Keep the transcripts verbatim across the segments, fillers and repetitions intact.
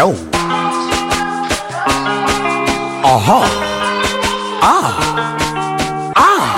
Yo. Aha. Ah. Ah.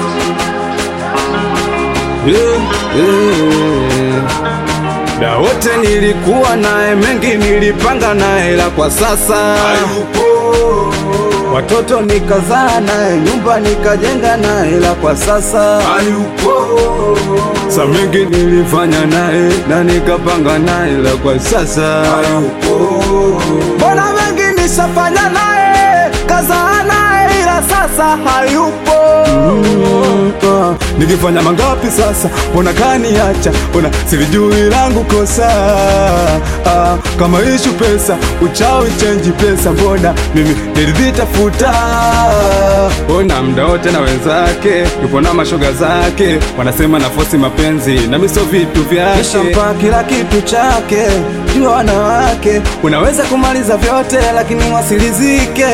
Yeah, yeah. Da wote nilikuwa nae, mengi nilipanga nae, ila kwa sasa hayupo. Watoto nikazaa nae, nyumba nikajenga nae, ila kwa sasa hayupo. Sa mengi nilifanya nae, na nikapanga nae, ila kwa sasa hayupo. Bona mengi nishafanya nae, kazaa nae, ila sasa hayupo. Mm, uh, nikifanya mangapi sasa, bona kaniacha, bona silijui langu kosa. uh, Kama ishu pesa, uchawi change pesa, mbona mimi nilivitafuta. Bona mda wote na wenzake, yupo na mashoga zake, wanasema na fosi mapenzi, na miso vitu vyake. Nishampa kila kitu chake, jua wanawake unaweza kumaliza vyote, lakini wasilizike.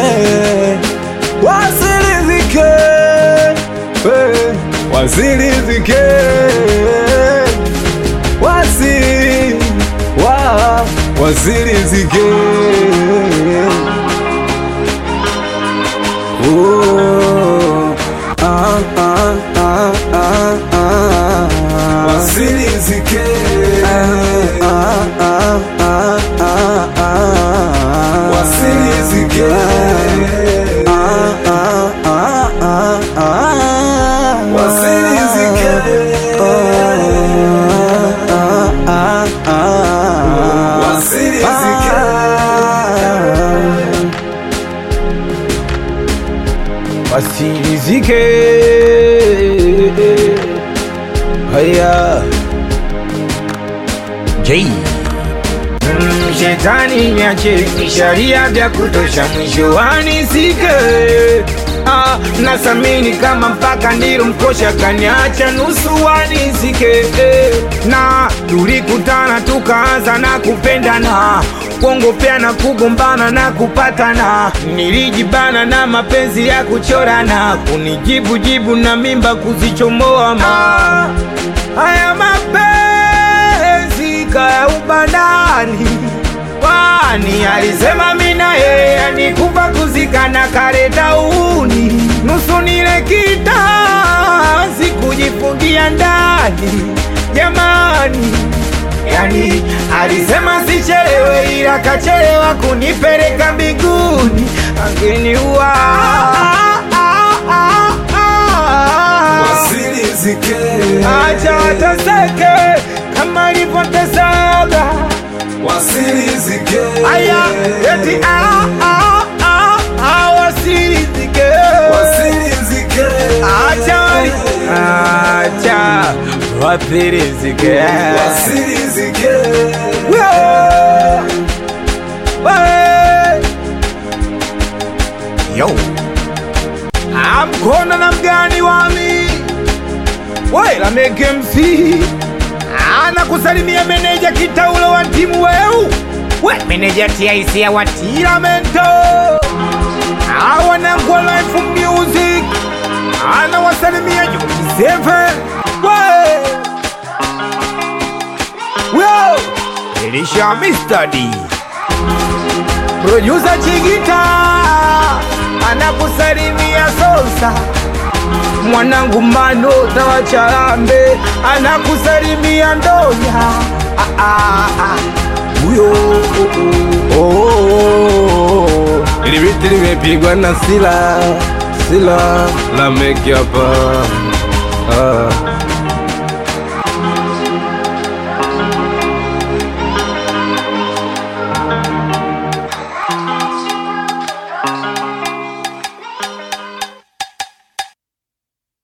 Wasilizike, hey, wasilizike, wasi, wa, wasilizike. Oh, ah, ah, ah, ah, ah. Wasilizike, ah, ah, ah, ah, ah, ah. Wasilizike. Wasilizike. Haya. J. Mm, shetani niache, nisharia vya kutosha, mwisho wanisike. Ah, nasamini kama mpaka ndiro mkosha, kaniacha nusu wanisike. eh. Na tulikutana tukaanza na kupendana, kuongopea na kugombana na kupatana. Nilijibana na mapenzi ya kuchorana, kunijibu jibu na mimba kuzichomoa. Ma haya mapenzi kaya ubandani, kwani alisema mina yeye anikufa kuzikana kareta uni. Nusu nile kita sikujifungia ndani, jamani. Yani alisema sichelewe, ila kachelewa kunipeleka mbinguni, angeniua. Wasilizike, acha wateseke kama nilivyotesaga. wasilizike. Aya, eti ah ah ah ah, wasilizike, wasilizike. acha wali, acha wasilizike, wasilizike. Yo. Amkona na mgani wami Wela meke M C ana kusalimia meneja Kitaulo wa timu weu. We meneja T I C ya Watiramento, awana kwa Life Music ana wasalimia Juki Seven. We Weo Elisha mister D, producer Chigita anakusalimia Sosa, mwanangu Mano na Wacharambe anakusalimia Ndoya. ah, ah, ah. Uyo, oh, oh, oh. Ili biti limepigwa na Sila, Sila la meki hapa.